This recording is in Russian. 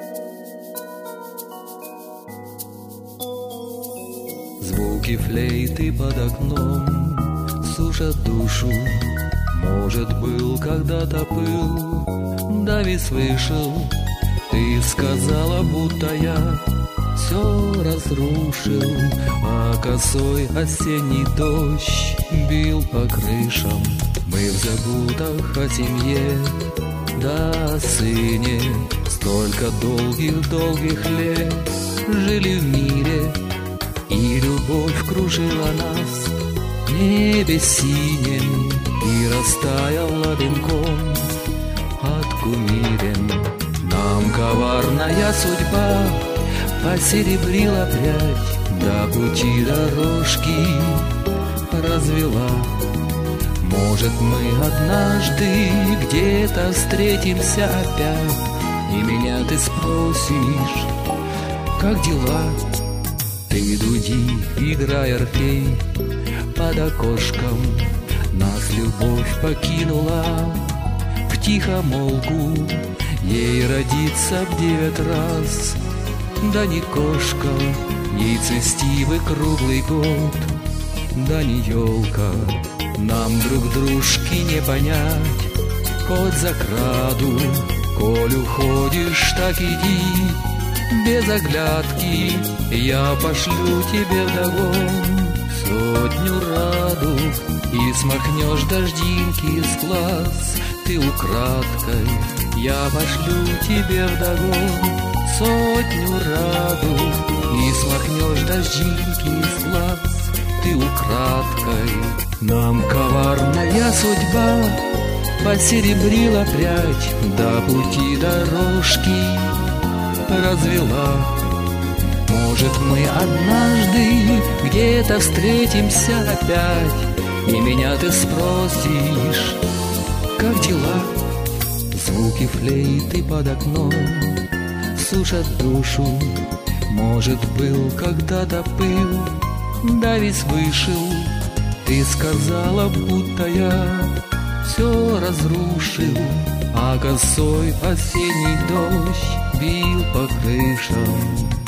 Звуки флейты под окном сушат душу. Может, был когда-то пыл, да весь вышел. Ты сказала, будто я все разрушил, а косой осенний дождь бил по крышам. Мы в забудах о семье, да о сыне. Столько долгих-долгих лет жили в мире, и любовь кружила нас в небе синем и растаяла дымком от кумирен. Нам коварная судьба посеребрила прядь, да пути дорожки развела. Может, мы однажды где-то встретимся опять, и меня ты спросишь, как дела? Ты дуди, играй, Орфей, под окошком. Нас любовь покинула в тихомолку. Ей родиться в 9 раз, да не кошка, ей цестивый круглый год, да не елка. Нам друг дружки не понять, хоть за краду. Коль уходишь, так иди без оглядки, я пошлю тебе вдогон 100 радуг, и смахнешь дождинки с глаз ты украдкой. Я пошлю тебе вдогон 100 радуг, и смахнешь дождинки с глаз ты украдкой. Нам коварная судьба посеребрила прядь, да пути дорожки развела. Может, мы однажды где-то встретимся опять, и меня ты спросишь, как дела? Звуки флейты под окном сушат душу. Может, был когда-то пыл, да весь вышел. Ты сказала, будто я все разрушил, а косой осенний дождь бил по крышам.